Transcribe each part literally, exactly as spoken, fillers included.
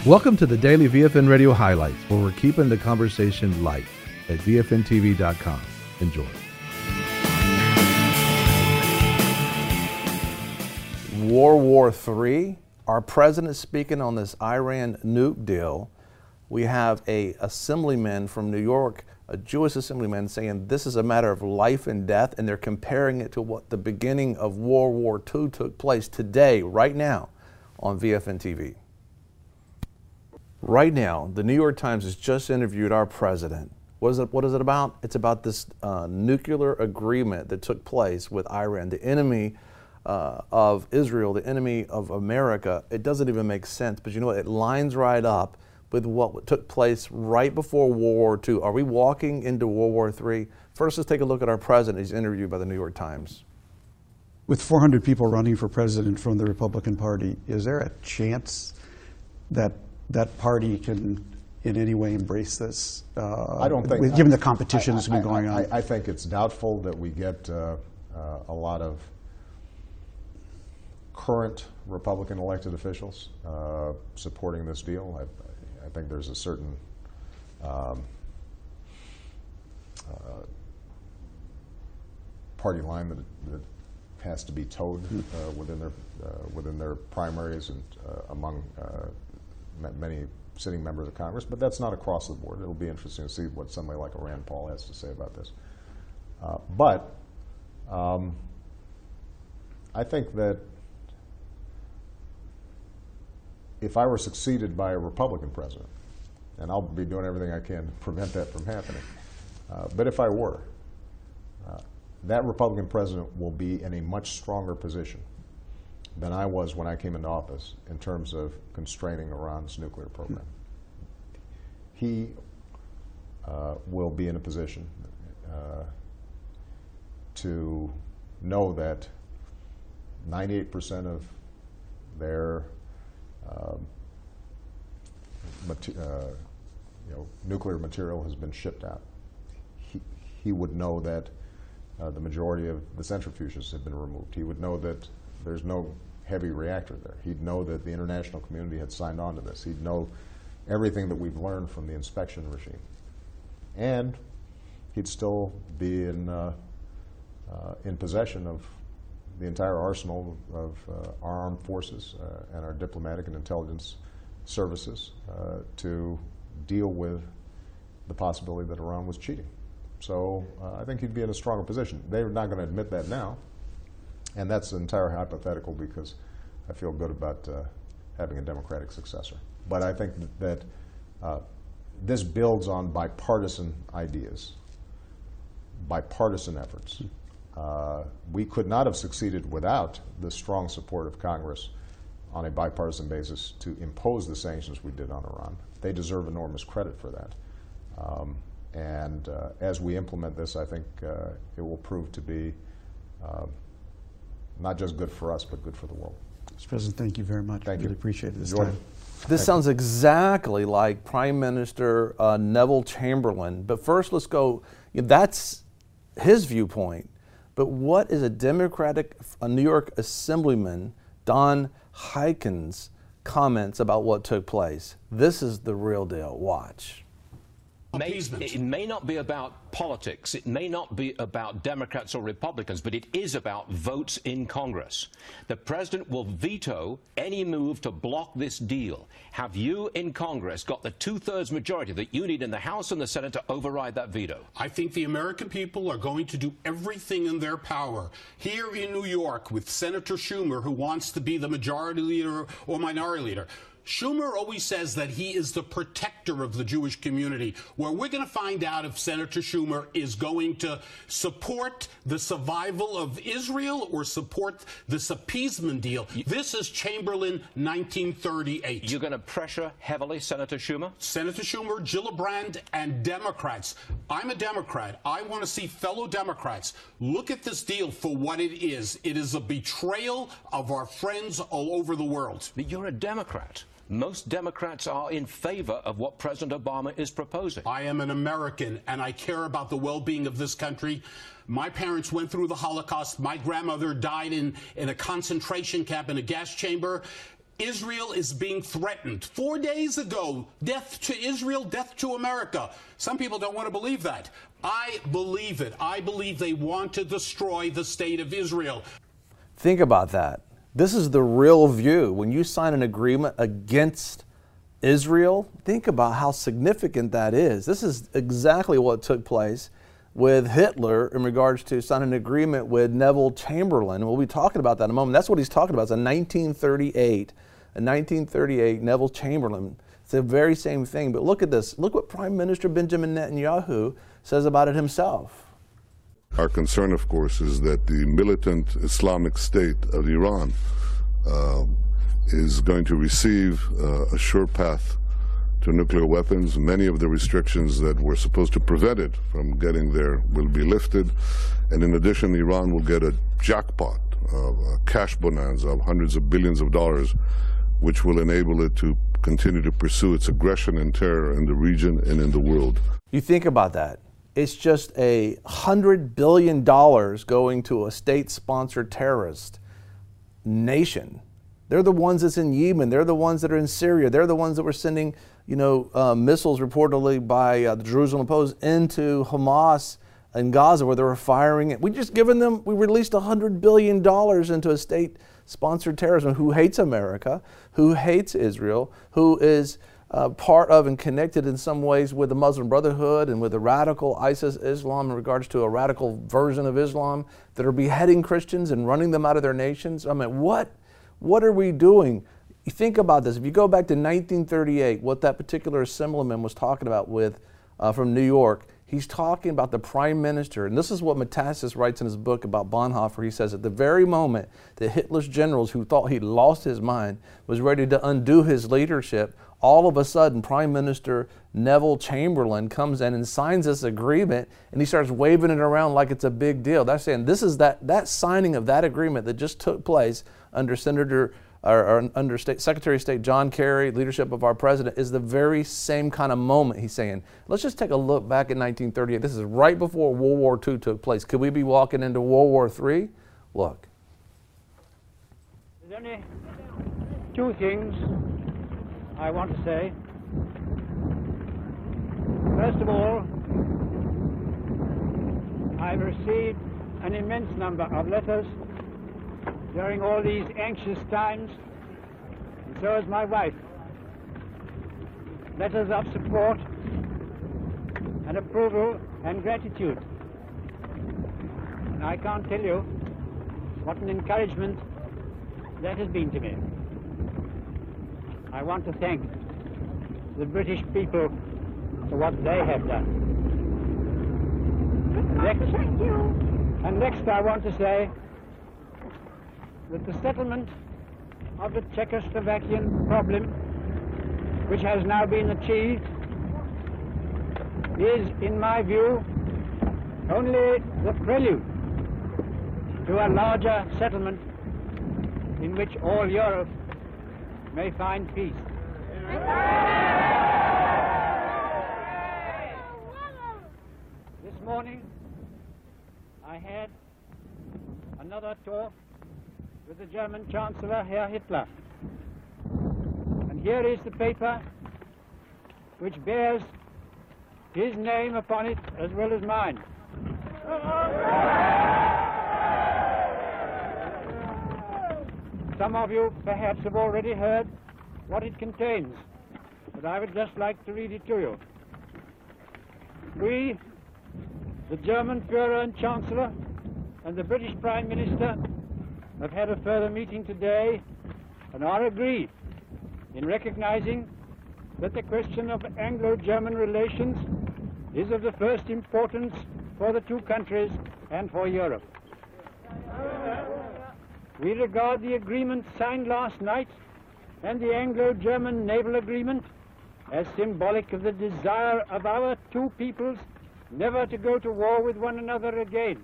Welcome to the Daily V F N Radio Highlights, where we're keeping the conversation light at V F N T V dot com. Enjoy. World War Three. Our president speaking on this Iran nuke deal. We have a assemblyman from New York, a Jewish assemblyman, saying this is a matter of life and death, and they're comparing it to what the beginning of World War Two took place today, right now, on V F N T V. Right now, the New York Times has just interviewed our president. What is it, what is it about? It's about this uh, nuclear agreement that took place with Iran, the enemy uh, of Israel, the enemy of America. It doesn't even make sense, but you know what? It lines right up with what took place right before World War Two. Are we walking into World War Three? First, let's take a look at our president. He's interviewed by the New York Times. With four hundred people running for president from the Republican Party, is there a chance that that party can in any way embrace this? Uh, I don't think, with, given the competition that's been I, going I, on. I, I think it's doubtful that we get uh, uh, a lot of current Republican elected officials uh, supporting this deal. I, I think there's a certain um, uh, party line that, that has to be towed uh, within their uh, within their primaries and uh, among uh, many sitting members of Congress, but that's not across the board. It'll be interesting to see what somebody like a Rand Paul has to say about this. Uh, but um, I think that if I were succeeded by a Republican president, and I'll be doing everything I can to prevent that from happening, uh, but if I were, uh, that Republican president will be in a much stronger position than I was when I came into office in terms of constraining Iran's nuclear program. He uh, will be in a position uh, to know that ninety-eight percent of their uh, mate- uh, you know, nuclear material has been shipped out. He, he would know that uh, the majority of the centrifuges have been removed. He would know that there's no heavy reactor there. He'd know that the international community had signed on to this. He'd know everything that we've learned from the inspection regime. And he'd still be in, uh, uh, in possession of the entire arsenal of uh, our armed forces uh, and our diplomatic and intelligence services uh, to deal with the possibility that Iran was cheating. So uh, I think he'd be in a stronger position. They're not going to admit that now. And that's an entire hypothetical because I feel good about uh, having a Democratic successor. But I think that uh, this builds on bipartisan ideas, bipartisan efforts. Uh, we could not have succeeded without the strong support of Congress on a bipartisan basis to impose the sanctions we did on Iran. They deserve enormous credit for that. Um, and uh, as we implement this, I think uh, it will prove to be uh, not just good for us, but good for the world. Mister President, thank you very much. Thank really you. appreciate it this Enjoy. time. This sounds exactly like Prime Minister uh, Neville Chamberlain. But first, let's go. That's his viewpoint. But what is a Democratic, a New York Assemblyman, Don Hyken's comments about what took place? This is the real deal. Watch. May, it may not be about politics, it may not be about Democrats or Republicans, but it is about votes in Congress. The president will veto any move to block this deal. Have you in Congress got the two-thirds majority that you need in the House and the Senate to override that veto? I think the American people are going to do everything in their power here in New York with Senator Schumer, who wants to be the majority leader or minority leader. Schumer always says that he is the protector of the Jewish community. Well, we're going to find out if Senator Schumer is going to support the survival of Israel or support this appeasement deal. This is Chamberlain nineteen thirty-eight. You're going to pressure heavily Senator Schumer? Senator Schumer, Gillibrand, and Democrats. I'm a Democrat. I want to see fellow Democrats look at this deal for what it is. It is a betrayal of our friends all over the world. But you're a Democrat. Most Democrats are in favor of what President Obama is proposing. I am an American, and I care about the well-being of this country. My parents went through the Holocaust. My grandmother died in, in a concentration camp in a gas chamber. Israel is being threatened. Four days ago, death to Israel, death to America. Some people don't want to believe that. I believe it. I believe they want to destroy the state of Israel. Think about that. This is the real view. When you sign an agreement against Israel, think about how significant that is. This is exactly what took place with Hitler in regards to signing an agreement with Neville Chamberlain. We'll be talking about that in a moment. That's what he's talking about. It's a nineteen thirty-eight. In nineteen thirty-eight, Neville Chamberlain. It's the very same thing. But look at this. Look what Prime Minister Benjamin Netanyahu says about it himself. Our concern, of course, is that the militant Islamic State of Iran uh, is going to receive uh, a sure path to nuclear weapons. Many of the restrictions that were supposed to prevent it from getting there will be lifted. And in addition, Iran will get a jackpot, of a cash bonanza of hundreds of billions of dollars, which will enable it to continue to pursue its aggression and terror in the region and in the world. You think about that. It's just a hundred billion dollars going to a state-sponsored terrorist nation. They're the ones that's in Yemen. They're the ones that are in Syria. They're the ones that were sending, you know, uh, missiles reportedly by uh, the Jerusalem Post into Hamas in Gaza, where they were firing it. We just given them, we released a hundred billion dollars into a state-sponsored terrorism who hates America, who hates Israel, who is uh, part of and connected in some ways with the Muslim Brotherhood and with the radical ISIS Islam in regards to a radical version of Islam that are beheading Christians and running them out of their nations. I mean, what? What are we doing? You think about this. If you go back to nineteen thirty-eight, what that particular assemblyman was talking about with uh, from New York, he's talking about the prime minister. And this is what Metaxas writes in his book about Bonhoeffer. He says, at the very moment that Hitler's generals who thought he'd lost his mind was ready to undo his leadership, all of a sudden Prime Minister Neville Chamberlain comes in and signs this agreement, and he starts waving it around like it's a big deal. That's saying this is that, that signing of that agreement that just took place under Senator or, or under State, Secretary of State John Kerry, leadership of our president, is the very same kind of moment. He's saying, let's just take a look back at nineteen thirty-eight. This is right before World War Two took place. Could we be walking into World War Three? Look. There's only two things I want to say. First of all, I've received an immense number of letters during all these anxious times, and so has my wife. Letters of support and approval and gratitude. And I can't tell you what an encouragement that has been to me. I want to thank the British people for what they have done. Next, and next I want to say that the settlement of the Czechoslovakian problem, which has now been achieved, is, in my view, only the prelude to a larger settlement in which all Europe may find peace. This morning I had another talk with the German Chancellor, Herr Hitler. And here is the paper which bears his name upon it as well as mine. Some of you perhaps have already heard what it contains, but I would just like to read it to you. We, the German Führer and Chancellor, and the British Prime Minister have had a further meeting today and are agreed in recognizing that the question of Anglo-German relations is of the first importance for the two countries and for Europe. We regard the agreement signed last night and the Anglo-German naval agreement as symbolic of the desire of our two peoples never to go to war with one another again.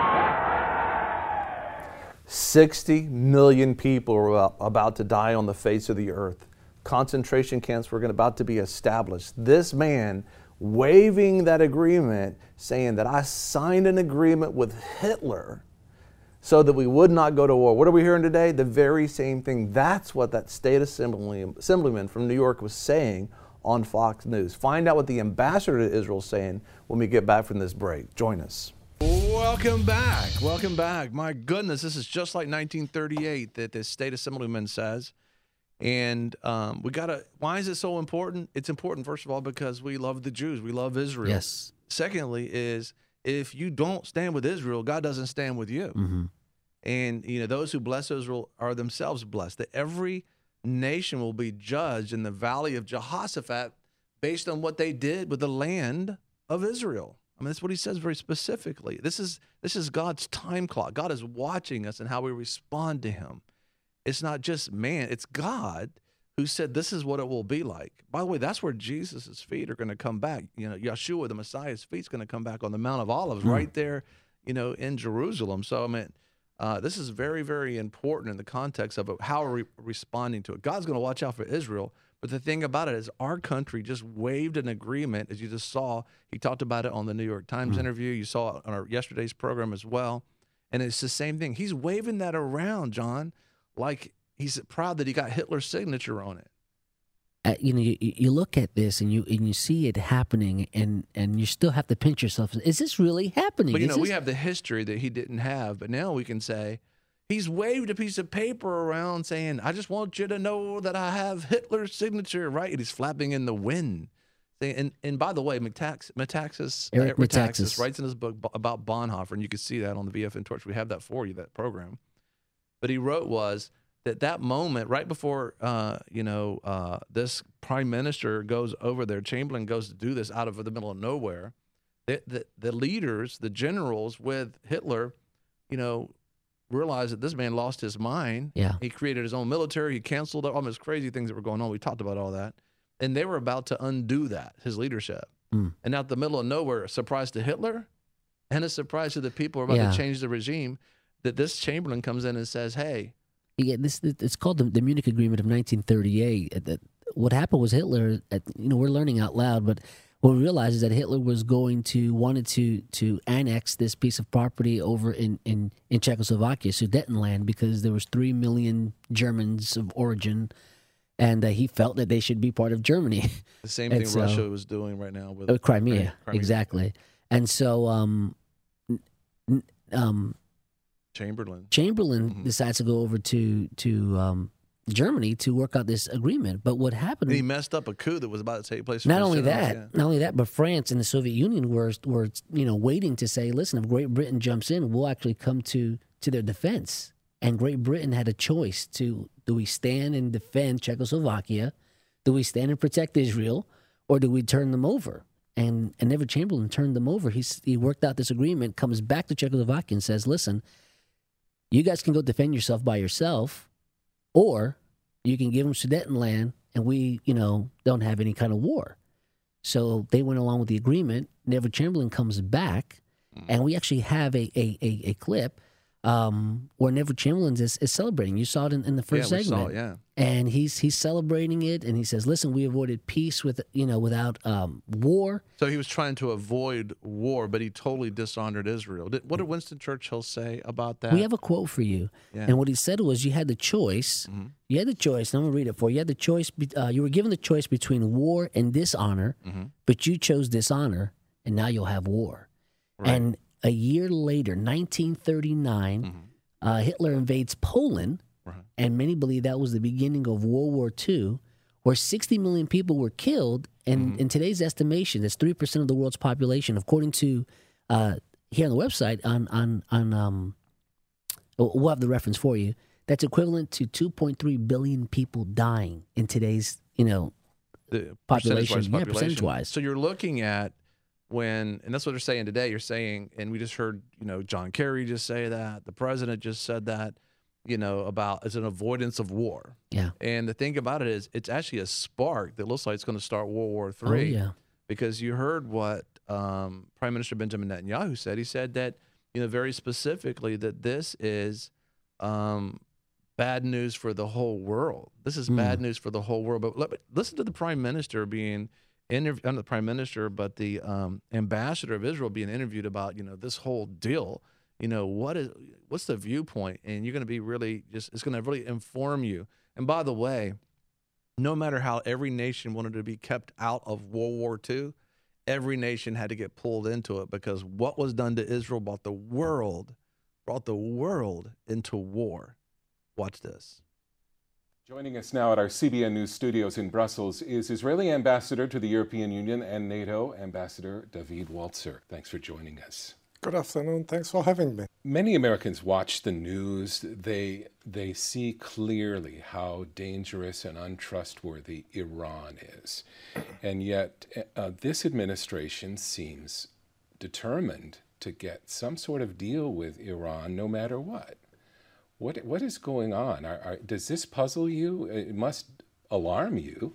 sixty million people are about to die on the face of the earth. Concentration camps were about to be established. This man waving that agreement, saying that I signed an agreement with Hitler so that we would not go to war. What are we hearing today? The very same thing. That's what that state assembly, assemblyman from New York was saying on Fox News. Find out what the ambassador to Israel is saying when we get back from this break. Join us. Welcome back. Welcome back. My goodness, this is just like nineteen thirty-eight that the state assemblyman says. And um, we got to, why is it so important? It's important, first of all, because we love the Jews. We love Israel. Yes. Secondly is, if you don't stand with Israel, God doesn't stand with you. Mm-hmm. And, you know, those who bless Israel are themselves blessed. That every nation will be judged in the valley of Jehoshaphat based on what they did with the land of Israel. I mean, that's what he says very specifically. This is this is God's time clock. God is watching us and how we respond to him. It's not just man. It's God who said this is what it will be like. By the way, that's where Jesus' feet are going to come back. You know, Yeshua, the Messiah's feet, is going to come back on the Mount of Olives mm. right there, you know, in Jerusalem. So, I mean, uh, this is very, very important in the context of how we're re- responding to it. God's going to watch out for Israel. But the thing about it is our country just waived an agreement, as you just saw. He talked about it on the New York Times mm. interview. You saw it on our yesterday's program as well. And it's the same thing. He's waving that around, John, like he's proud that he got Hitler's signature on it. Uh, you know, you, you look at this and you and you see it happening, and, and you still have to pinch yourself. Is this really happening? But, you Is know, this... we have the history that he didn't have, but now we can say he's waved a piece of paper around saying, I just want you to know that I have Hitler's signature, right? And he's flapping in the wind. And, and by the way, Metaxas, Metaxas, Eric Metaxas writes in his book about Bonhoeffer, and you can see that on the V F N Torch. We have that for you, that program. But he wrote was that that moment, right before, uh, you know, uh, this prime minister goes over there, Chamberlain goes to do this out of the middle of nowhere, the, the, the leaders, the generals with Hitler, you know, realized that this man lost his mind. Yeah. He created his own military. He canceled all those crazy things that were going on. We talked about all that. And they were about to undo that, his leadership. Mm. And out the middle of nowhere, a surprise to Hitler and a surprise to the people who are about yeah. to change the regime, that this Chamberlain comes in and says, hey. Yeah, this it's called the, the Munich Agreement of nineteen thirty-eight. That what happened was Hitler, at, you know, we're learning out loud, but what we realized is that Hitler was going to, wanted to to annex this piece of property over in, in, in Czechoslovakia, Sudetenland, because there was three million Germans of origin, and uh, he felt that they should be part of Germany. The same thing so, Russia was doing right now with uh, Crimea, Crimea, exactly. And so, um, um, Chamberlain, Chamberlain mm-hmm. decides to go over to to um, Germany to work out this agreement. But what happened? And he messed up a coup that was about to take place. Not only that, yeah. not only that, but France and the Soviet Union were were you know waiting to say, listen, if Great Britain jumps in, we'll actually come to to their defense. And Great Britain had a choice to: do we stand and defend Czechoslovakia? Do we stand and protect Israel, or do we turn them over? And and Neville Chamberlain turned them over. He's, he worked out this agreement, comes back to Czechoslovakia and says, listen, you guys can go defend yourself by yourself, or you can give them Sudetenland, and we, you know, don't have any kind of war. So they went along with the agreement. Neville Chamberlain comes back, mm. and we actually have a a, a, a clip um, where Neville Chamberlain is, is celebrating. You saw it in, in the first yeah, we segment. Saw it, yeah. And he's he's celebrating it, and he says, listen, we avoided peace with, you know, without um, war. So he was trying to avoid war, but he totally dishonored Israel. Did, what did Winston Churchill say about that? We have a quote for you. Yeah. And what he said was, you had the choice. Mm-hmm. You had the choice. And I'm going to read it for you. You had the choice. Uh, you were given the choice between war and dishonor, mm-hmm. but you chose dishonor, and now you'll have war. Right. And a year later, nineteen thirty-nine, mm-hmm. uh, Hitler invades Poland. And many believe that was the beginning of World War Two, where sixty million people were killed. And mm-hmm. in today's estimation, that's three percent of the world's population. According to uh, here on the website, on on on um, we'll have the reference for you. That's equivalent to two point three billion people dying in today's, you know, the population. Percentage-wise yeah, percentage-wise. So you're looking at when, and that's what they're saying today. You're saying, and we just heard, you know, John Kerry just say that. The president just said that. You know, about it's an avoidance of war. Yeah. And the thing about it is, it's actually a spark that looks like it's going to start World War Three. Oh, yeah. Because you heard what um, Prime Minister Benjamin Netanyahu said. He said that, you know, very specifically that this is um, bad news for the whole world. This is mm. bad news for the whole world. But let, listen to the Prime Minister being interviewed, not the Prime Minister, but the um, ambassador of Israel being interviewed about, you know, this whole deal. you know, what is what's the viewpoint, and you're going to be really just it's going to really inform you. And by the way, no matter how every nation wanted to be kept out of World War Two, every nation had to get pulled into it, because what was done to Israel brought the world, brought the world into war. Watch this. Joining us now at our C B N News studios in Brussels is Israeli Ambassador to the European Union and NATO, Ambassador David Waltzer. Thanks for joining us. Good afternoon. Thanks for having me. Many Americans watch the news. They they see clearly how dangerous and untrustworthy Iran is. And yet uh, this administration seems determined to get some sort of deal with Iran no matter what. What what is going on? Are, are, does this puzzle you? It must alarm you.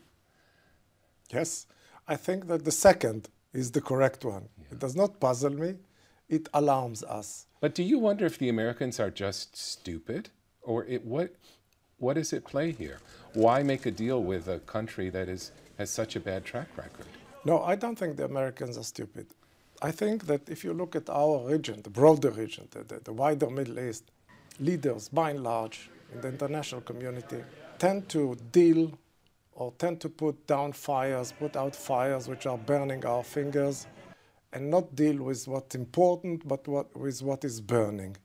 Yes, I think that the second is the correct one. Yeah. It does not puzzle me. It alarms us. But do you wonder if the Americans are just stupid? Or it, what, what is at play here? Why make a deal with a country that is, has such a bad track record? No, I don't think the Americans are stupid. I think that if you look at our region, the broader region, the, the, the wider Middle East, leaders, by and large, in the international community, tend to deal or tend to put down fires, put out fires which are burning our fingers, and not deal with what's important, but what, with what is burning.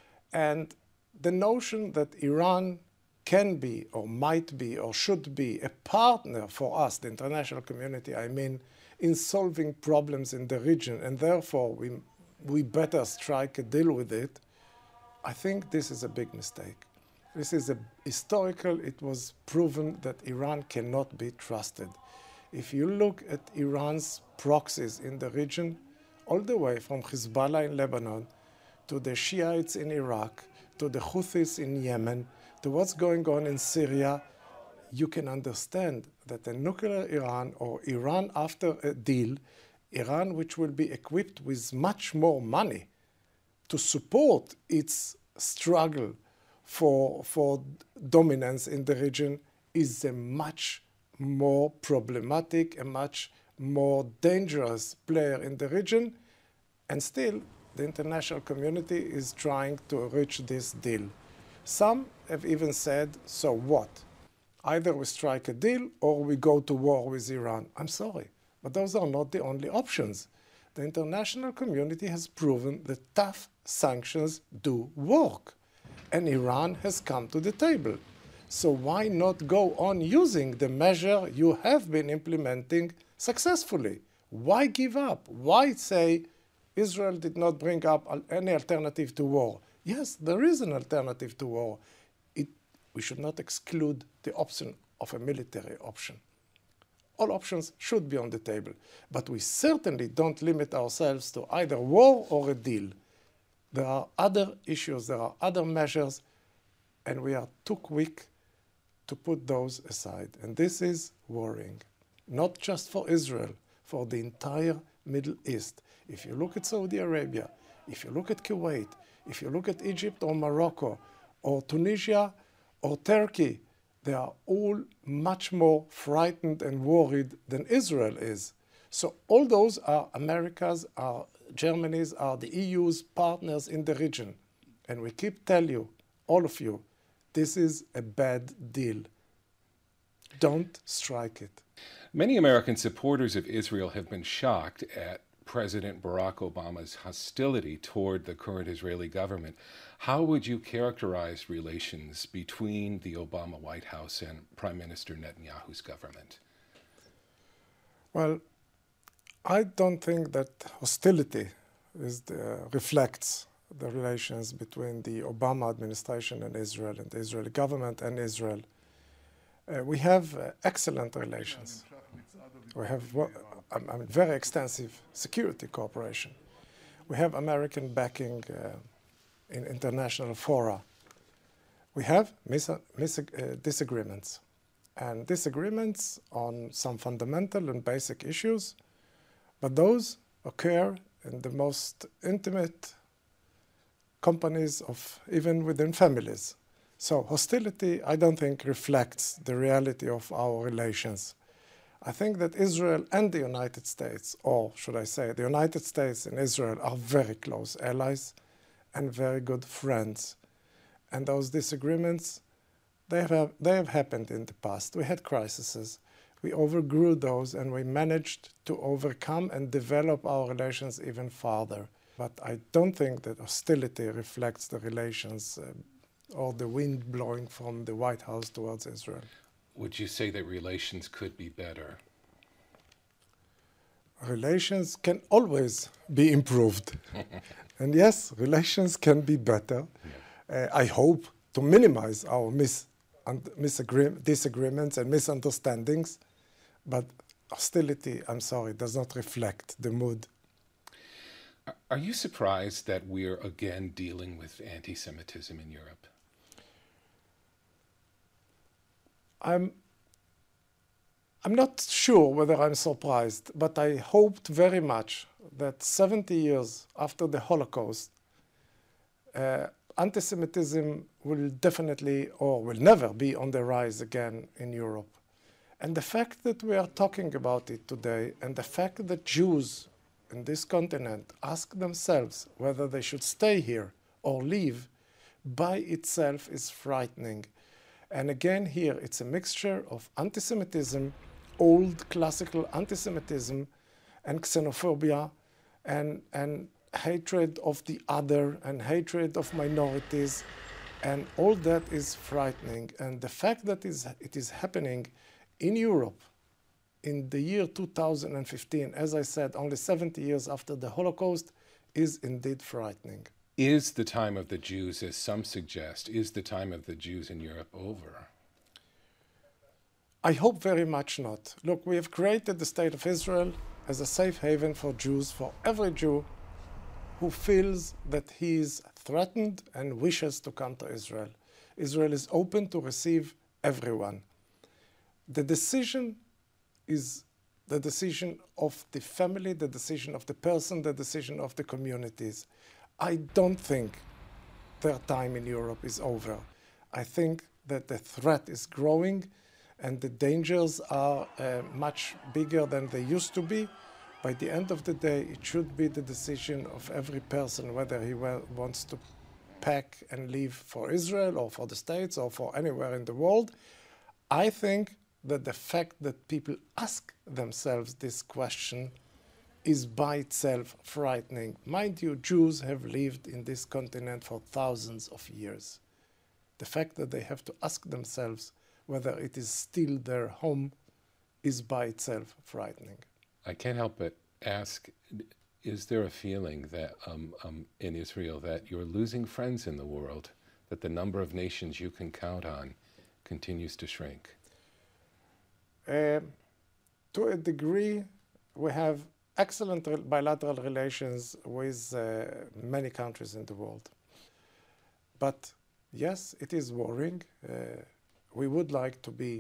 And the notion that Iran can be, or might be, or should be a partner for us, the international community, I mean, in solving problems in the region, and therefore we, we better strike a deal with it, I think this is a big mistake. This is a historical, it was proven that Iran cannot be trusted. If you look at Iran's proxies in the region, all the way from Hezbollah in Lebanon, to the Shiites in Iraq, to the Houthis in Yemen, to what's going on in Syria, you can understand that a nuclear Iran, or Iran after a deal, Iran which will be equipped with much more money to support its struggle for, for dominance in the region, is a much more problematic, a much more dangerous player in the region, and still the international community is trying to reach this deal. Some have even said, so what? Either we strike a deal or we go to war with Iran. I'm sorry, but those are not the only options. The international community has proven that tough sanctions do work, and Iran has come to the table. So why not go on using the measure you have been implementing successfully? Why give up? Why say Israel did not bring up any alternative to war? Yes, there is an alternative to war. It, we should not exclude the option of a military option. All options should be on the table, but we certainly don't limit ourselves to either war or a deal. There are other issues, there are other measures, and we are too quick to put those aside. And this is worrying, not just for Israel, for the entire Middle East. If you look at Saudi Arabia, if you look at Kuwait, if you look at Egypt or Morocco, or Tunisia or Turkey, they are all much more frightened and worried than Israel is. So all those are America's, are Germany's, are the E U's partners in the region. And we keep telling you, all of you, this is a bad deal. Don't strike it. Many American supporters of Israel have been shocked at President Barack Obama's hostility toward the current Israeli government. How would you characterize relations between the Obama White House and Prime Minister Netanyahu's government? Well, I don't think that hostility is the, reflects the relations between the Obama administration and Israel, and the Israeli government and Israel. Uh, we have uh, excellent relations. We have well, I mean, very extensive security cooperation. We have American backing uh, in international fora. We have mis mis uh, disagreements, and disagreements on some fundamental and basic issues, but those occur in the most intimate companies of even within families. So hostility, I don't think, reflects the reality of our relations. I think that Israel and the United States, or should I say the United States and Israel, are very close allies, and very good friends. And those disagreements, they have, they have happened in the past. We had crises. We overgrew those, and we managed to overcome and develop our relations even farther. But I don't think that hostility reflects the relations uh, or the wind blowing from the White House towards Israel. Would you say that relations could be better? Relations can always be improved. And yes, relations can be better. Yeah. Uh, I hope to minimize our mis misagree disagreements and misunderstandings, but hostility, I'm sorry, does not reflect the mood. Are you surprised that we're again dealing with anti-Semitism in Europe? I'm, I'm not sure whether I'm surprised, but I hoped very much that seventy years after the Holocaust, uh, anti-Semitism will definitely or will never be on the rise again in Europe. And the fact that we are talking about it today, and the fact that Jews in this continent ask themselves whether they should stay here or leave, by itself is frightening. And again here, it's a mixture of anti-Semitism, old classical anti-Semitism, and xenophobia, and, and hatred of the other, and hatred of minorities, and all that is frightening. And the fact that is, it is happening in Europe in the year two thousand fifteen, as I said, only seventy years after the Holocaust, is indeed frightening. Is the time of the Jews, as some suggest, is the time of the Jews in Europe over? I hope very much not. Look, we have created the State of Israel as a safe haven for Jews, for every Jew who feels that he is threatened and wishes to come to Israel. Israel is open to receive everyone. The decision is the decision of the family, the decision of the person, the decision of the communities. I don't think their time in Europe is over. I think that the threat is growing and the dangers are uh, much bigger than they used to be. By the end of the day, it should be the decision of every person whether he wants to pack and leave for Israel or for the States or for anywhere in the world. I think that the fact that people ask themselves this question is by itself frightening. Mind you, Jews have lived in this continent for thousands of years. The fact that they have to ask themselves whether it is still their home is by itself frightening. I can't help but ask, is there a feeling that um, um, in Israel that you're losing friends in the world, that the number of nations you can count on continues to shrink? Uh, to a degree, we have excellent bilateral relations with uh, many countries in the world. But yes, it is worrying. Uh, we would like to be,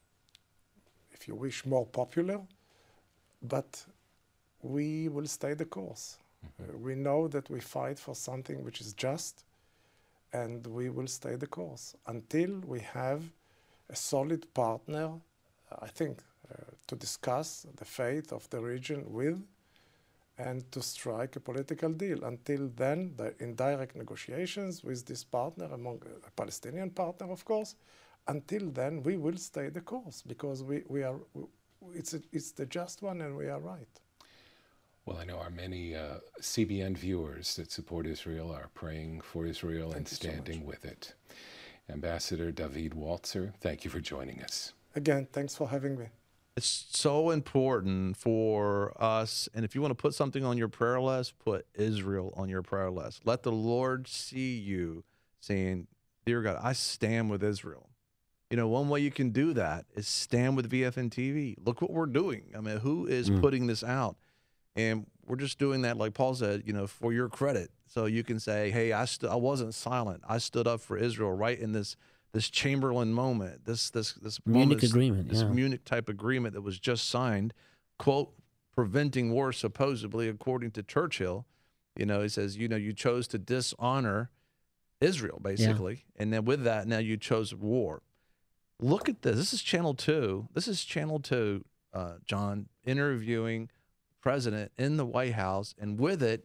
if you wish, more popular, but we will stay the course. Mm-hmm. uh, we know that we fight for something which is just, and we will stay the course until we have a solid partner, I think, uh, to discuss the fate of the region with and to strike a political deal. Until then, the indirect negotiations with this partner, among a Palestinian partner, of course, until then we will stay the course because we, we are, it's, a, it's the just one and we are right. Well, I know our many uh, C B N viewers that support Israel are praying for Israel Thank and standing so with it. Ambassador David Waltzer, thank you for joining us. Again, thanks for having me. It's so important for us. And if you want to put something on your prayer list, put Israel on your prayer list. Let the Lord see you saying, dear God, I stand with Israel. You know, one way you can do that is stand with V F N T V. Look what we're doing. I mean, who is mm. putting this out? And we're just doing that, like Paul said, you know, for your credit. So you can say, hey, I, st- I wasn't silent. I stood up for Israel right in this this Chamberlain moment, this this this Munich moment, agreement, this yeah. Munich type agreement that was just signed, quote, preventing war supposedly, according to Churchill. You know, he says, you know, you chose to dishonor Israel, basically. Yeah. And then with that, now you chose war. Look at this. This is Channel two. This is Channel two, uh, John, interviewing president in the White House. And with it,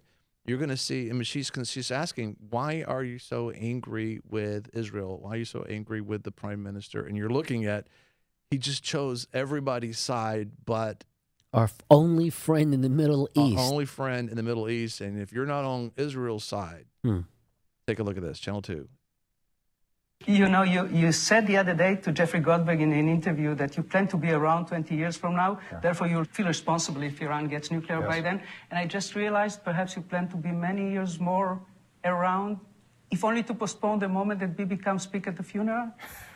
you're going to see, I mean, she's, she's asking, why are you so angry with Israel? Why are you so angry with the prime minister? And you're looking at, he just chose everybody's side, but our only friend in the Middle East. Our only friend in the Middle East. And if you're not on Israel's side, hmm. take a look at this, Channel two. You know, you, you said the other day to Jeffrey Goldberg in an interview that you plan to be around twenty years from now. Yeah. Therefore, you'll feel responsible if Iran gets nuclear yes. by then. And I just realized perhaps you plan to be many years more around, if only to postpone the moment that Bibi comes speak at the funeral.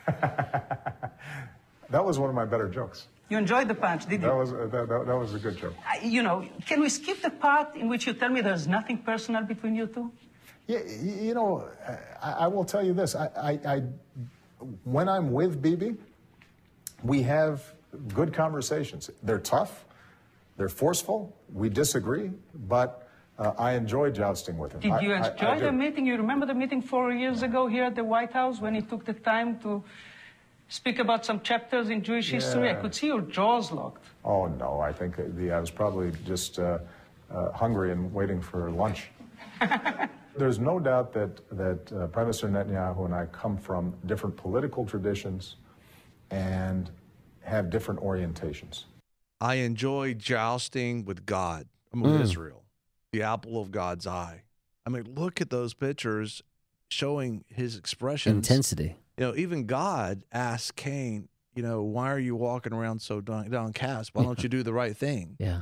That was one of my better jokes. You enjoyed the punch, did you? That was, uh, that, that, that was a good joke. Uh, you know, can we skip the part in which you tell me there's nothing personal between you two? Yeah, you know, I, I will tell you this. I, I, I, when I'm with Bibi, we have good conversations. They're tough, they're forceful, we disagree, but uh, I enjoy jousting with him. Did you I, enjoy I, I the meeting? You remember the meeting four years ago here at the White House when he took the time to speak about some chapters in Jewish yeah. history? I could see your jaws locked. Oh, no, I think the, I was probably just uh, uh, hungry and waiting for lunch. There's no doubt that, that uh, Prime Minister Netanyahu and I come from different political traditions and have different orientations. I enjoy jousting with God. I'm with Mm. Israel, the apple of God's eye. I mean, look at those pictures showing his expressions. Intensity. You know, even God asked Cain, you know, why are you walking around so down- downcast? Why don't you do the right thing? Yeah.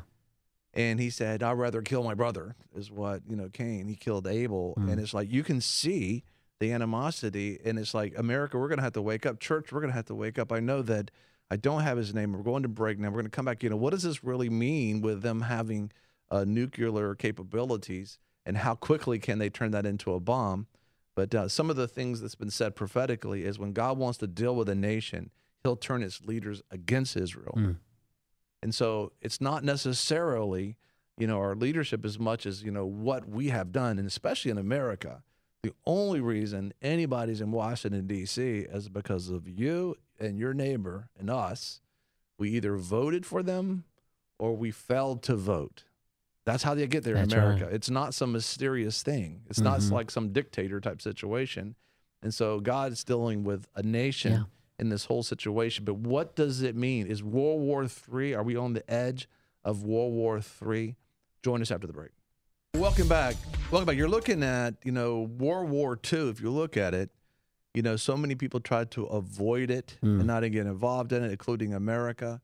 And he said, I'd rather kill my brother, is what, you know, Cain, he killed Abel. Mm. And it's like, you can see the animosity. And it's like, America, we're going to have to wake up. Church, we're going to have to wake up. I know that I don't have his name. We're going to break now. We're going to come back. You know, what does this really mean with them having uh, nuclear capabilities? And how quickly can they turn that into a bomb? But uh, some of the things that's been said prophetically is when God wants to deal with a nation, he'll turn its leaders against Israel. Mm. And so it's not necessarily, you know, our leadership as much as, you know, what we have done, and especially in America. The only reason anybody's in Washington, D C is because of you and your neighbor and us. We either voted for them or we failed to vote. That's how they get there That's in America. right. It's not some mysterious thing. It's Mm-hmm. not like some dictator type situation. And so God's dealing with a nation Yeah. in this whole situation. But what does it mean? Is World War Three? Are we on the edge of World War Three? Join us after the break. Welcome back. Welcome back. You're looking at, you know, World War Two. If you look at it, you know, so many people tried to avoid it Mm. and not get involved in it, including America.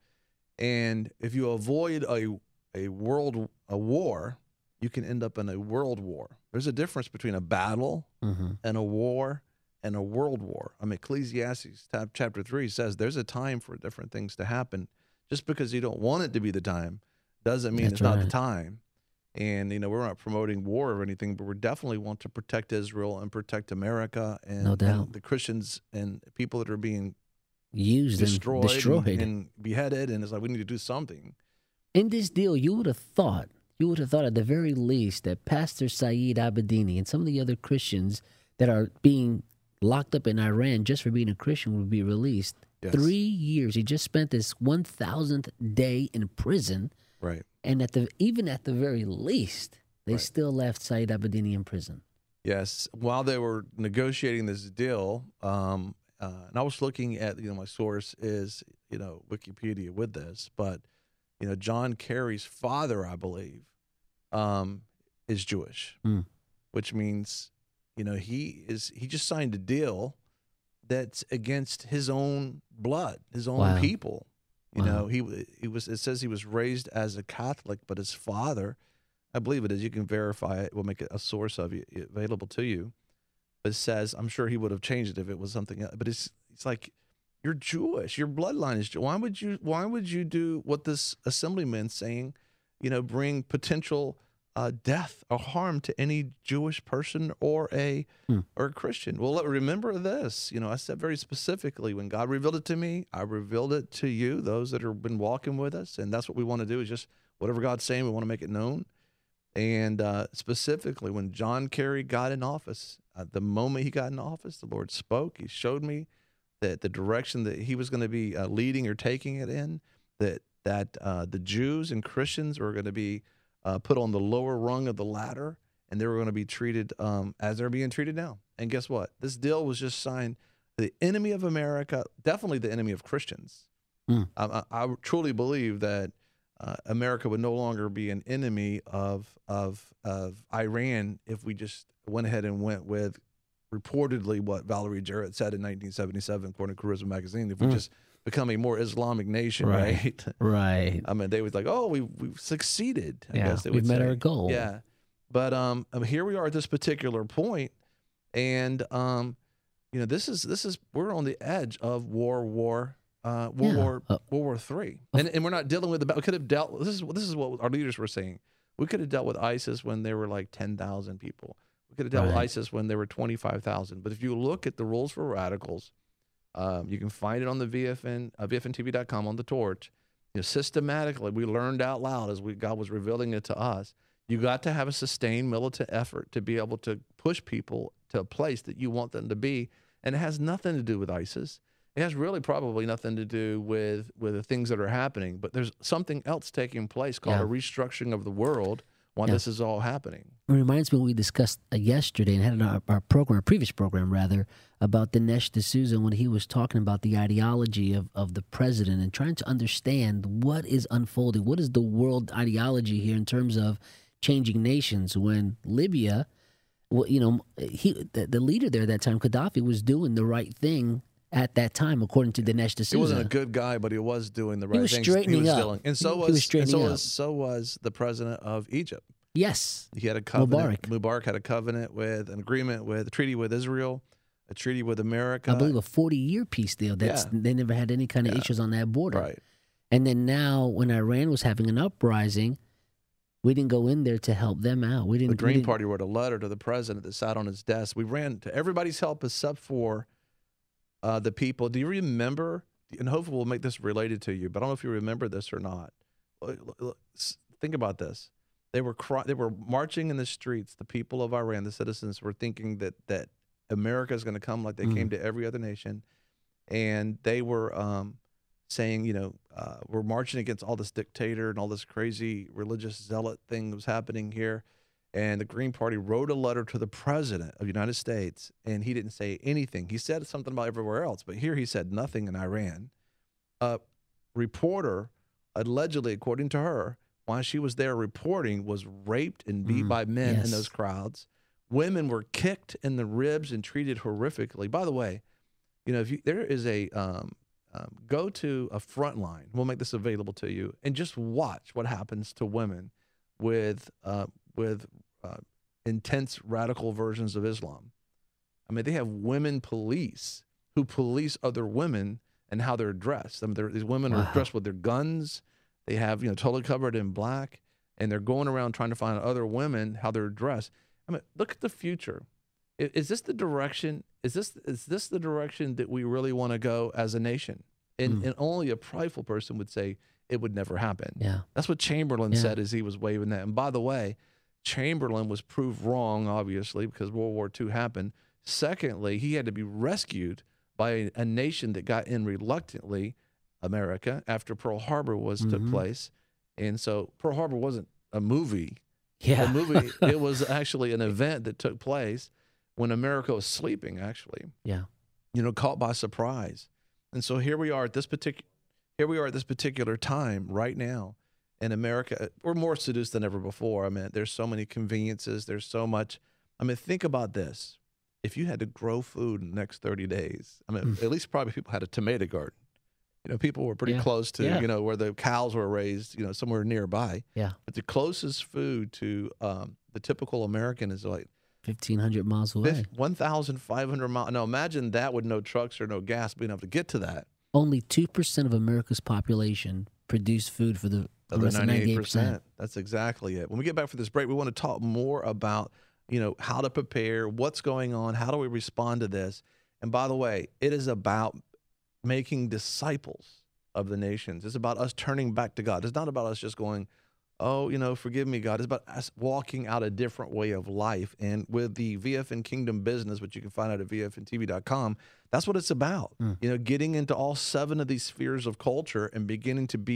And if you avoid a a world a war, you can end up in a world war. There's a difference between a battle Mm-hmm. and a war and a world war. I mean, Ecclesiastes chapter three says there's a time for different things to happen. Just because you don't want it to be the time doesn't mean That's it's not right. the time. And, you know, we're not promoting war or anything, but we definitely want to protect Israel and protect America and, No doubt. and the Christians and people that are being Used destroyed, and destroyed. And, and beheaded. And it's like, we need to do something. In this deal, you would have thought, you would have thought at the very least that Pastor Saeed Abedini and some of the other Christians that are being locked up in Iran just for being a Christian would be released. Yes. Three years. He just spent this one thousandth day in prison. Right. And at the even at the very least, they Right. still left Saeed Abedini in prison. Yes. While they were negotiating this deal, um, uh, and I was looking at, you know, my source is, you know, Wikipedia with this, but, you know, John Kerry's father, I believe, um, is Jewish, Mm. which means, you know, he is he just signed a deal that's against his own blood, his own Wow. people. You Wow. know, he he was. It says he was raised as a Catholic, but his father, I believe it is. You can verify it. We'll make it a source of you available to you. But it says, I'm sure he would have changed it if it was something else. But it's it's like, you're Jewish. Your bloodline is Jewish. Why would you? Why would you do what this assemblyman's saying? You know, bring potential uh, death or harm to any Jewish person or a Hmm. or a Christian. Well, remember this. You know, I said very specifically when God revealed it to me, I revealed it to you, those that have been walking with us, and that's what we want to do. Is just whatever God's saying, we want to make it known. And uh, specifically, when John Kerry got in office, uh, the moment he got in office, the Lord spoke. He showed me that the direction that he was going to be uh, leading or taking it in, that that uh, the Jews and Christians were going to be uh, put on the lower rung of the ladder, and they were going to be treated um, as they're being treated now. And guess what? This deal was just signed. The enemy of America, definitely the enemy of Christians. Mm. I, I truly believe that uh, America would no longer be an enemy of of of Iran if we just went ahead and went with reportedly what Valerie Jarrett said in nineteen seventy-seven, according to Charisma Magazine. If we mm. just become a more Islamic nation, right? Right. right. I mean, they was like, "Oh, we we've succeeded." I yeah, guess they we've would met say. our goal. Yeah, but um, I mean, here we are at this particular point, and um, you know, this is this is we're on the edge of war, war. Uh, World Yeah. War Uh, World War Three, and and we're not dealing with the. We could have dealt. This is this is what our leaders were saying. We could have dealt with ISIS when there were like ten thousand people. We could have dealt with Right. ISIS when there were twenty five thousand. But if you look at the rules for radicals, um, you can find it on the V F N uh, V F N T V dot com on the Torch. You know, systematically, we learned out loud as we God was revealing it to us. You got to have a sustained militant effort to be able to push people to a place that you want them to be, and it has nothing to do with ISIS. It has really probably nothing to do with, with the things that are happening, but there's something else taking place called Yeah. a restructuring of the world while Yeah. this is all happening. It reminds me what we discussed uh, yesterday and had in our, our program, our previous program rather, about Dinesh D'Souza when he was talking about the ideology of, of the president and trying to understand what is unfolding. What is the world ideology here in terms of changing nations when Libya, well, you know, he the, the leader there at that time, Gaddafi, was doing the right thing at that time, according to Dinesh D'Souza. He wasn't a good guy, but he was doing the right He was things. straightening he was up. Dealing. And so He- he was, was and straightening so up. was so was the president of Egypt. Yes. He had a covenant. Mubarak. Mubarak had a covenant with an agreement with a treaty with Israel, a treaty with America. I believe a forty-year peace deal. That's Yeah. They never had any kind of Yeah. issues on that border. Right. And then now, when Iran was having an uprising, we didn't go in there to help them out. We didn't. The we Green didn't- Party wrote a letter to the president that sat on his desk. We ran to everybody's help except for uh, the people. Do you remember? And hopefully we'll make this related to you, but I don't know if you remember this or not. Look, look, s- Think about this. They were cry- they were marching in the streets. The people of Iran, the citizens, were thinking that that America is going to come like they Mhm. came to every other nation, and they were um, saying, you know, uh, we're marching against all this dictator and all this crazy religious zealot thing that was happening here. And the Green Party wrote a letter to the president of the United States, and he didn't say anything. He said something about everywhere else, but here he said nothing in Iran. A reporter, allegedly, according to her, while she was there reporting, was raped and beat Mm, by men in yes. those crowds. Women were kicked in the ribs and treated horrifically. By the way, you know, if you, there is a um, um, go to a Frontline. We'll make this available to you, and just watch what happens to women with uh, with uh, intense radical versions of Islam. I mean, they have women police who police other women and how they're dressed. I mean, they're, these women Wow. are dressed with their guns. They have, you know, totally covered in black, and they're going around trying to find other women how they're dressed. I mean, look at the future. I- Is this the direction? Is this is this the direction that we really want to go as a nation? And, Mm. and only a prideful person would say it would never happen. Yeah. That's what Chamberlain Yeah. said as he was waving that. And by the way, Chamberlain was proved wrong, obviously, because World War Two happened. Secondly, he had to be rescued by a, a nation that got in reluctantly, America, after Pearl Harbor was took Mhm. place. And so Pearl Harbor wasn't a movie. Yeah. A movie, it was actually an event that took place when America was sleeping, actually. Yeah. You know, caught by surprise. And so here we are at this particular here we are at this particular time right now in America. We're more seduced than ever before. I mean, there's so many conveniences. There's so much. I mean, think about this. If you had to grow food in the next thirty days, I mean, Mm. at least probably people had a tomato garden. You know, people were pretty Yeah. close to, Yeah. you know, where the cows were raised, you know, somewhere nearby. Yeah. But the closest food to um, the typical American is like fifteen hundred miles away. one thousand five hundred miles. Now, imagine that with no trucks or no gas being able to get to that. Only two percent of America's population produce food for the Other rest of ninety-eight percent. That's exactly it. When we get back for this break, we want to talk more about, you know, how to prepare, what's going on, how do we respond to this? And by the way, it is about making disciples of the nations. It's about us turning back to God. It's not about us just going, oh, you know, forgive me, God. It's about us walking out a different way of life. And with the V F N Kingdom Business, which you can find out at V F N T V dot com, that's what it's about. Mm. You know, getting into all seven of these spheres of culture and beginning to be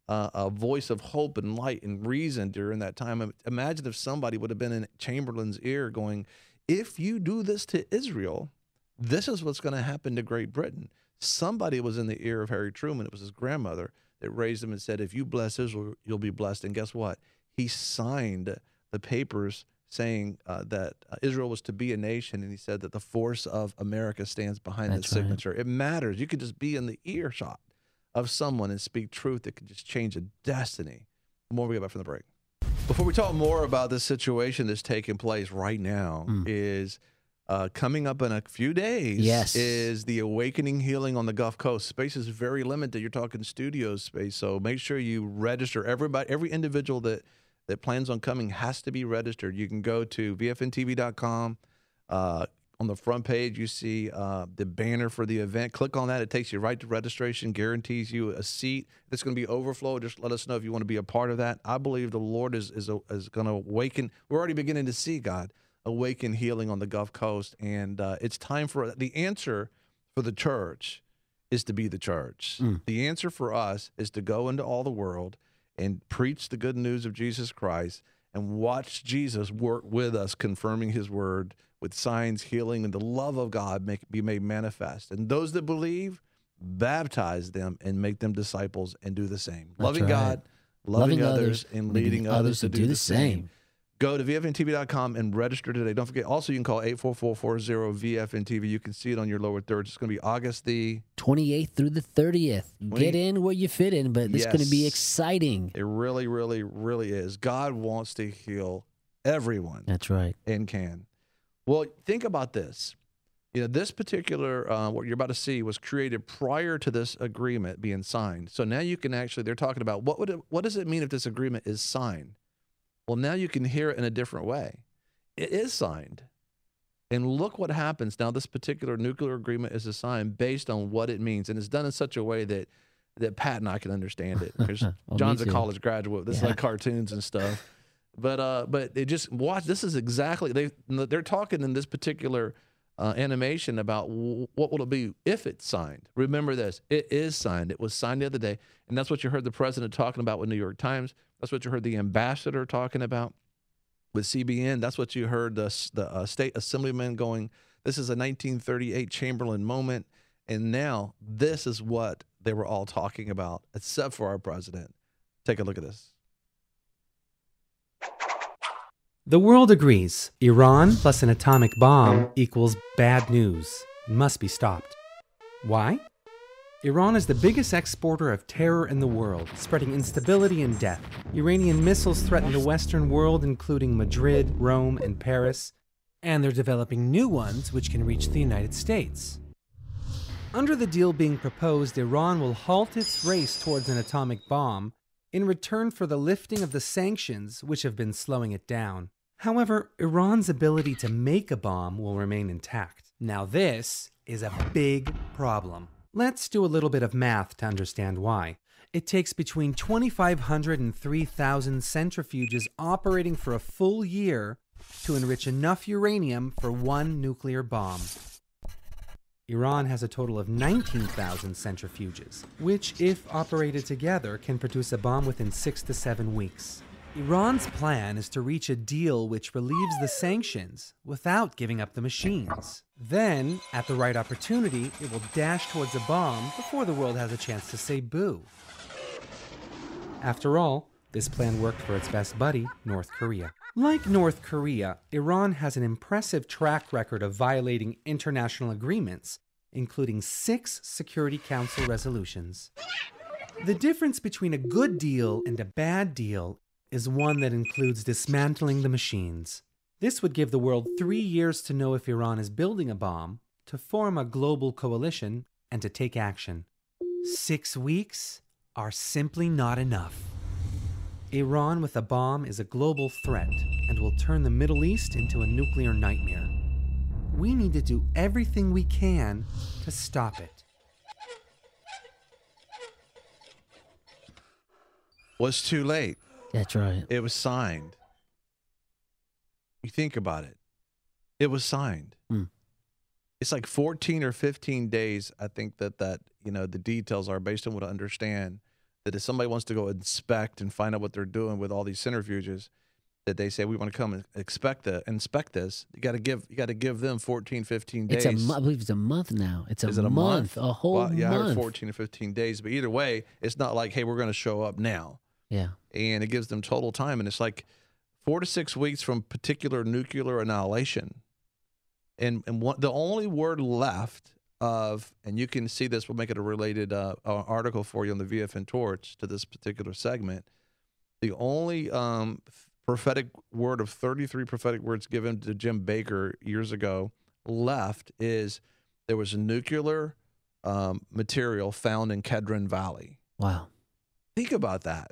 uh, a voice of hope and light and reason during that time. Imagine if somebody would have been in Chamberlain's ear going, if you do this to Israel, this is what's going to happen to Great Britain. Somebody was in the ear of Harry Truman. It was his grandmother that raised him and said, if you bless Israel, you'll be blessed. And guess what? He signed the papers saying uh, that uh, Israel was to be a nation, and he said that the force of America stands behind That's the right. signature. It matters. You can just be in the earshot of someone and speak truth that can just change a destiny. The more we get back from the break. Before we talk more about this situation that's taking place right now, Mm. is uh, coming up in a few days Yes. is the Awakening Healing on the Gulf Coast. Space is very limited. You're talking studio space, so make sure you register. Everybody, every individual that that plans on coming has to be registered. You can go to V F N T V dot com. Uh, on the front page, you see uh, the banner for the event. Click on that. It takes you right to registration, guarantees you a seat. If it's going to be overflow, just let us know if you want to be a part of that. I believe the Lord is is, is going to awaken. We're already beginning to see God awaken healing on the Gulf Coast. And uh, it's time for the answer for the church is to be the church. Mm. The answer for us is to go into all the world and preach the good news of Jesus Christ and watch Jesus work with us, confirming his word with signs, healing, and the love of God make, be made manifest. And those that believe, baptize them and make them disciples and do the same. That's loving right. God, loving, Loving others, others, and leading others to do the same. same. Go to V F N T V dot com and register today. Don't forget, also you can call eight four four, four zero, V F N T V. You can see it on your lower thirds. It's going to be August the twenty-eighth through the thirtieth. twenty Get in where you fit in, but it's going to be Yes. exciting. It really, really, really is. God wants to heal everyone That's right. and can. Well, think about this. You know, this particular, uh, what you're about to see was created prior to this agreement being signed. So now you can actually, they're talking about what would it, what does it mean if this agreement is signed? Well, now you can hear it in a different way. It is signed. And look what happens. Now, this particular nuclear agreement is signed based on what it means. And it's done in such a way that that Pat and I can understand it. Because Oh, me John's a too. college graduate. This is Yeah. like cartoons and stuff. But uh, but they just watch. This is exactly, they, they're talking in this particular uh, animation about w- what will it be if it's signed. Remember this. It is signed. It was signed the other day. And that's what you heard the president talking about with New York Times. That's what you heard the ambassador talking about with C B N. That's what you heard the, the uh, state assemblyman going, this is a nineteen thirty-eight Chamberlain moment. And now this is what they were all talking about, except for our president. Take a look at this. The world agrees. Iran plus an atomic bomb equals bad news. It must be stopped. Why? Iran is the biggest exporter of terror in the world, spreading instability and death. Iranian missiles threaten the Western world, including Madrid, Rome, and Paris, and they're developing new ones which can reach the United States. Under the deal being proposed, Iran will halt its race towards an atomic bomb in return for the lifting of the sanctions which have been slowing it down. However, Iran's ability to make a bomb will remain intact. Now this is a big problem. Let's do a little bit of math to understand why. It takes between twenty-five hundred and three thousand centrifuges operating for a full year to enrich enough uranium for one nuclear bomb. Iran has a total of nineteen thousand centrifuges, which, if operated together, can produce a bomb within six to seven weeks. Iran's plan is to reach a deal which relieves the sanctions without giving up the machines. Then, at the right opportunity, it will dash towards a bomb before the world has a chance to say boo. After all, this plan worked for its best buddy, North Korea. Like North Korea, Iran has an impressive track record of violating international agreements, including six Security Council resolutions. The difference between a good deal and a bad deal is one that includes dismantling the machines. This would give the world three years to know if Iran is building a bomb, to form a global coalition, and to take action. Six weeks are simply not enough. Iran with a bomb is a global threat and will turn the Middle East into a nuclear nightmare. We need to do everything we can to stop it. Was too late. That's right. It was signed. You think about it. It was signed. Mm. It's like fourteen or fifteen days, I think that that, you know, the details are based on what I understand, that if somebody wants to go inspect and find out what they're doing with all these centrifuges, that they say we want to come and expect the inspect this, you got to give you got to give them fourteen, fifteen days. It's a mo- I believe it's a month now. It's a, Is it a month, month? a whole well, yeah, I heard month. fourteen or fifteen days. But either way, it's not like, hey, we're going to show up now. Yeah. And it gives them total time. And it's like four to six weeks from particular nuclear annihilation. And and one, the only word left of, and you can see this, we'll make it a related uh, uh, article for you on the V F N Torch to this particular segment. The only um, prophetic word of thirty-three prophetic words given to Jim Baker years ago left is there was a nuclear um, material found in Kedron Valley. Wow. Think about that.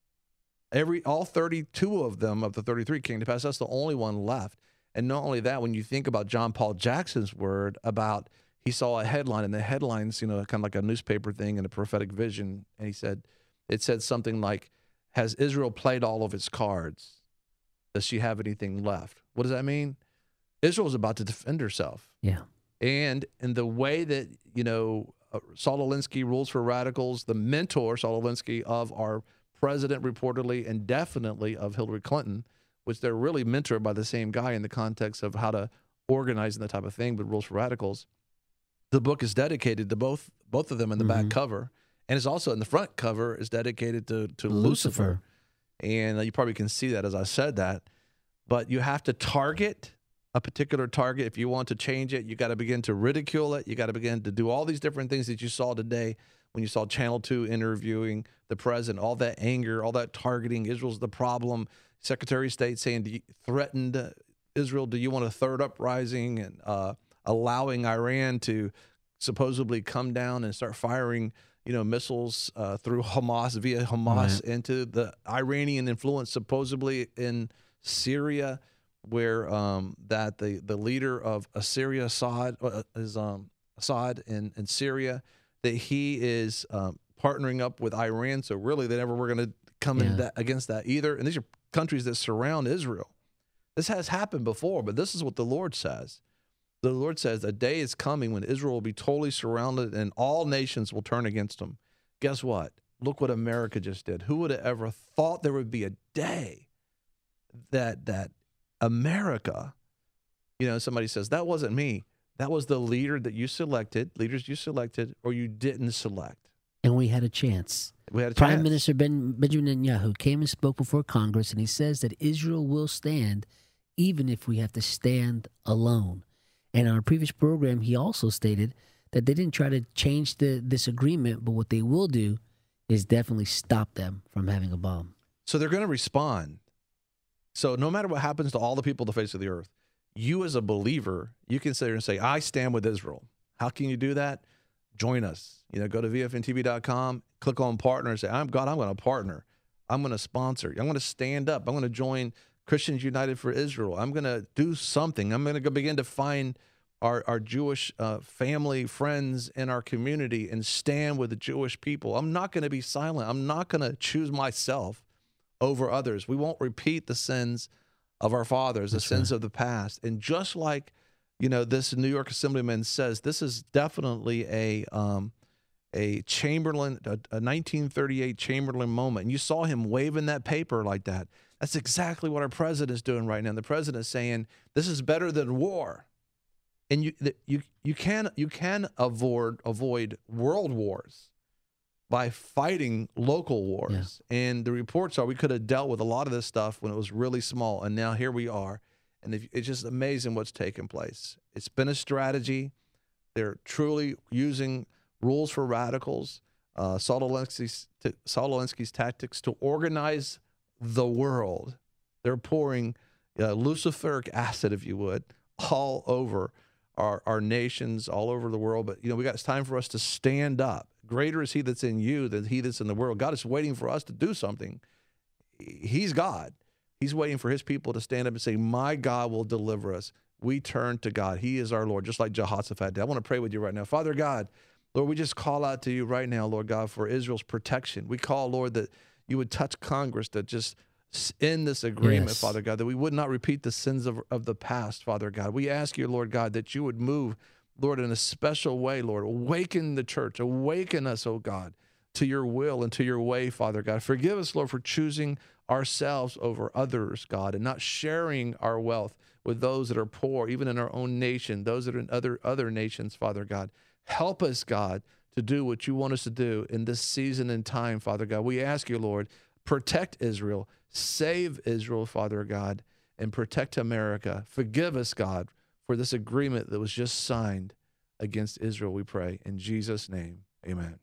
Every all thirty-two of them of the thirty-three came to pass. That's the only one left. And not only that, when you think about John Paul Jackson's word about he saw a headline, and the headlines, you know, kind of like a newspaper thing and a prophetic vision, and he said, it said something like, has Israel played all of its cards? Does she have anything left? What does that mean? Israel is about to defend herself. Yeah. And in the way that, you know, uh, Saul Alinsky, Rules for Radicals, the mentor, Saul Alinsky, of our president reportedly and definitely of Hillary Clinton, which they're really mentored by the same guy in the context of how to organize and that type of thing, but Rules for Radicals. The book is dedicated to both both of them in the Mm-hmm. back cover. And it's also in the front cover is dedicated to, to Lucifer. Lucifer. And uh, you probably can see that as I said that. But you have to target a particular target. If you want to change it, you got to begin to ridicule it. You got to begin to do all these different things that you saw today when you saw Channel two interviewing the president, all that anger, all that targeting. Israel's the problem. Secretary of State saying, do you, threatened Israel, do you want a third uprising? And uh, allowing Iran to supposedly come down and start firing, you know, missiles uh, through Hamas, via Hamas, Right. into the Iranian influence supposedly in Syria, where um, that the, the leader of Assyria, Assad, uh, is um, Assad in, in Syria, that he is um, partnering up with Iran. So really, they never were going to come in Yeah. that, against that either. And these are countries that surround Israel. This has happened before, but this is what the Lord says. The Lord says a day is coming when Israel will be totally surrounded and all nations will turn against them. Guess what? Look what America just did. Who would have ever thought there would be a day that that America, you know, somebody says, that wasn't me. That was the leader that you selected, leaders you selected, or you didn't select. And we had a chance. We had a Prime chance. Minister ben, Benjamin Netanyahu came and spoke before Congress, and he says that Israel will stand even if we have to stand alone. And on our previous program, he also stated that they didn't try to change the, this agreement, but what they will do is definitely stop them from having a bomb. So they're going to respond. So no matter what happens to all the people on the face of the earth, you as a believer, you can sit there and say, I stand with Israel. How can you do that? Join us. You know, go to V F N T V dot com, click on partner, and say, I'm God, I'm going to partner. I'm going to sponsor. I'm going to stand up. I'm going to join Christians United for Israel. I'm going to do something. I'm going to go begin to find our, our Jewish uh, family, friends in our community and stand with the Jewish people. I'm not going to be silent. I'm not going to choose myself over others. We won't repeat the sins of our fathers, the That's sins right. of the past. And just like, you know, this New York Assemblyman says, this is definitely a um, a Chamberlain, a, a nineteen thirty-eight Chamberlain moment. And you saw him waving that paper like that. That's exactly what our president is doing right now. The president is saying, this is better than war. And you you you can you can avoid avoid world wars by fighting local wars. Yeah. And the reports are we could have dealt with a lot of this stuff when it was really small, and now here we are. And if, it's just amazing what's taken place. It's been a strategy. They're truly using Rules for Radicals, uh, Saul Alinsky's, Saul Alinsky's tactics to organize the world. They're pouring uh, luciferic acid, if you would, all over our, our nations, all over the world. But, you know, we got it's time for us to stand up. Greater is he that's in you than he that's in the world. God is waiting for us to do something. He's God. He's waiting for his people to stand up and say, my God will deliver us. We turn to God. He is our Lord, just like Jehoshaphat did. I want to pray with you right now. Father God, Lord, we just call out to you right now, Lord God, for Israel's protection. We call, Lord, that you would touch Congress to just end this agreement, Yes. Father God, that we would not repeat the sins of, of the past, Father God. We ask you, Lord God, that you would move, Lord, in a special way, Lord. Awaken the church. Awaken us, oh God. to your will and to your way, Father God. Forgive us, Lord, for choosing ourselves over others, God, and not sharing our wealth with those that are poor, even in our own nation, those that are in other, other nations, Father God. Help us, God, to do what you want us to do in this season and time, Father God. We ask you, Lord, protect Israel, save Israel, Father God, and protect America. Forgive us, God, for this agreement that was just signed against Israel, we pray. In Jesus' name, amen.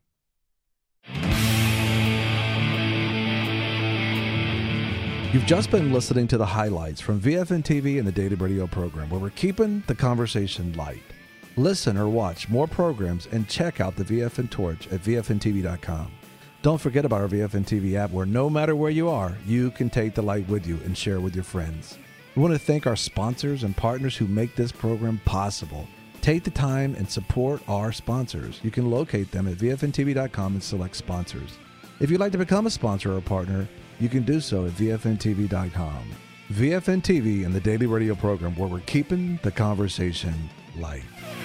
You've just been listening to the highlights from V F N T V and the Daily Radio program, where we're keeping the conversation light. Listen or watch more programs and check out the V F N Torch at V F N T V dot com. Don't forget about our V F N T V app, where no matter where you are, you can take the light with you and share with your friends. We want to thank our sponsors and partners who make this program possible. Take the time and support our sponsors. You can locate them at V F N T V dot com and select sponsors. If you'd like to become a sponsor or a partner, you can do so at V F N T V dot com. V F N T V and the Daily Radio program, where we're keeping the conversation light.